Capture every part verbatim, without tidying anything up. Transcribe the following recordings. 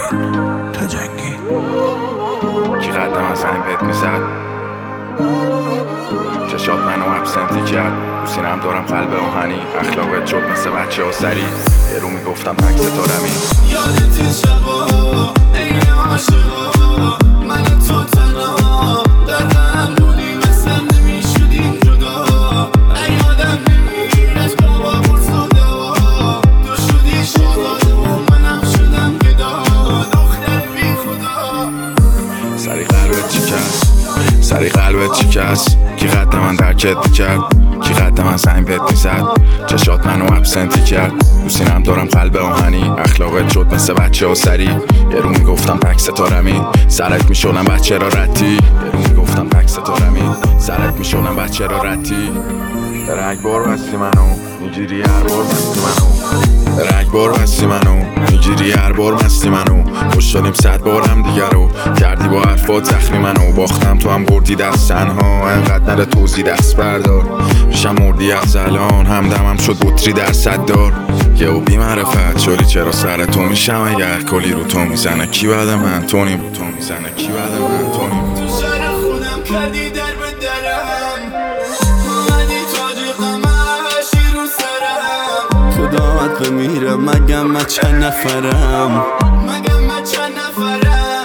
آریان تجنگی کی قدم از زنگ بهت میزد، چشات منو ابسنتی کرد. تو سینم دارم قلب آهنی، اخلاقت شد مثل بچه ها سری. یه رو میگفتم تک ستارمی. یادت این شبا عین عاشقا، من تو تنها در هم بودیم، مثل نمیشدیم جدا. یادم نمیگیر از بابا پرس و دوا، تو شدی شاداد و منم شدم گدا. دختر بی خدا سری قلبت چی کس، سری قلبت چی کس. کی قد من درکت میکرد، کی قد من زنگ بهت میزد. چشات منو ابسنتی کرد. تو سینم دارم قلب آهنی، اخلاقت شد مثل بچه ها سری. یه رو میگفتم تک ستارمی، سرت میشونم بچه را رتی. یه رو میگفتم تک ستارمی، سرت میشونم بچه را رتی. رگبار بستی منو میگیری هر بار مستی منو. رگبار بستی منو میگیری هر بار مستی منو. خوش شدیم صد بار هم دیگه رو کردی با حرفات زخمی منو. باختم تو هم بردی دست تنها، انقدر نره توزی دست بردار. پیشم مردی از الان، همدمم شد بطری در صد دار. یه او بی معرفت شدی چرا سر تو میشم اگر کلی رو تو میزنه. کی بعد من تو نیم رو تو میزنه، کی بعد من تو نیم. تو شهر خودم کردی در به درم، اومدی تاج قمشی رو سرم. خداوند بمیره مگم من چند نفرم، مگم من چند نفرم.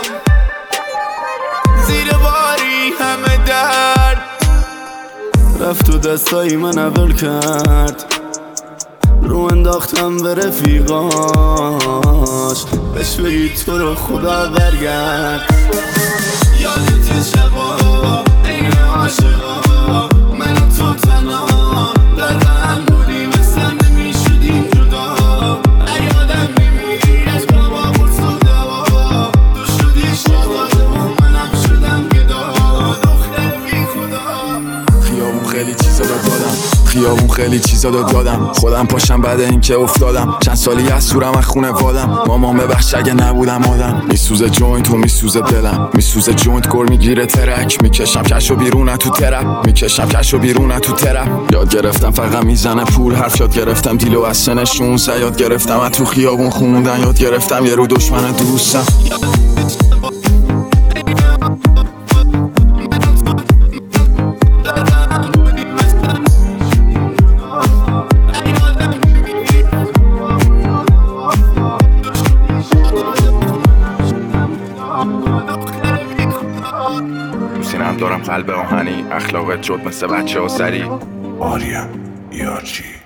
زیر باری همه درد رفت و دستایی من اول کرد. رو انداختم به رفیقاش، بهش بگی تو رو خدا برگرد. یادت این شبا عین عاشقا، من و تو تنها در هم بودیم، مثل نمیشدیم جدا. یادم نمیگیر از بابا پرس و دوا، تو شدی شاداد و منم شدم گدا. دختر بی خدا خیابون خیلی چیزا داد دادم، خیابون خیلی چیزا داد دادم. خودم پاشم بعد اینکه افتادم، چند سالی از سورم از خونه وادم. مامان ببخش اگه نبودم آدم. میسوزه جوینت و میسوزه دلم، میسوزه جوینت گر میگیره ترک. میکشم کشو بیرون تو ترپ، میکشم کشو بیرون تو ترپ. یاد گرفتم فقط میزنه پول حرف، یاد گرفتم دیلو از سن شونزده. یاد گرفتم از تو خیابون خوندن، یاد گرفتم یه رو دشمن دوستم. تو سینم دارم قلب آهنی، اخلاقت شد مثل بچه ها سری. آریان یارچی